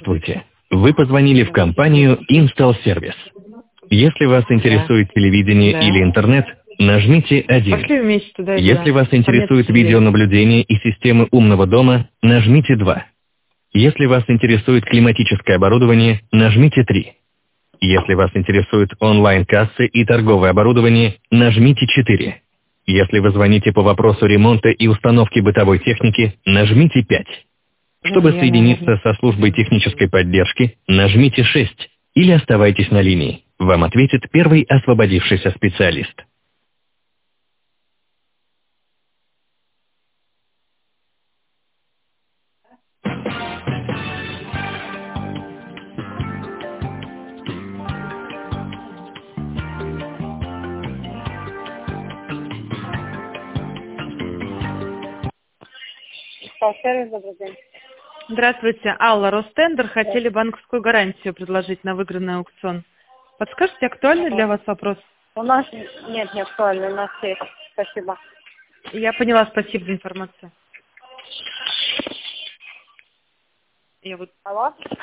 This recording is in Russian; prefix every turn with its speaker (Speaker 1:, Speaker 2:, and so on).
Speaker 1: Здравствуйте. Вы позвонили в компанию Install Service. Если вас интересует телевидение или интернет, нажмите 1.
Speaker 2: Пошли вместе туда и
Speaker 1: Если
Speaker 2: туда.
Speaker 1: вас
Speaker 2: Там нет
Speaker 1: интересует
Speaker 2: телевизора.
Speaker 1: видеонаблюдение и системы умного дома, нажмите 2. Если вас интересует климатическое оборудование, нажмите 3. Если вас интересует онлайн-кассы и торговое оборудование, нажмите 4. Если вы звоните по вопросу ремонта и установки бытовой техники, нажмите 5. Чтобы
Speaker 2: Я,
Speaker 1: соединиться со службой технической поддержки, нажмите 6 или оставайтесь на линии. Вам ответит первый освободившийся специалист.
Speaker 3: Сервис, добрый день.
Speaker 2: Здравствуйте, Алла, Ростендер. Хотели банковскую гарантию предложить на выигранный аукцион. Подскажите, актуальный для вас вопрос?
Speaker 3: У нас нет, не актуально, у нас есть. Спасибо.
Speaker 2: Я поняла, спасибо за информацию.
Speaker 3: Алло?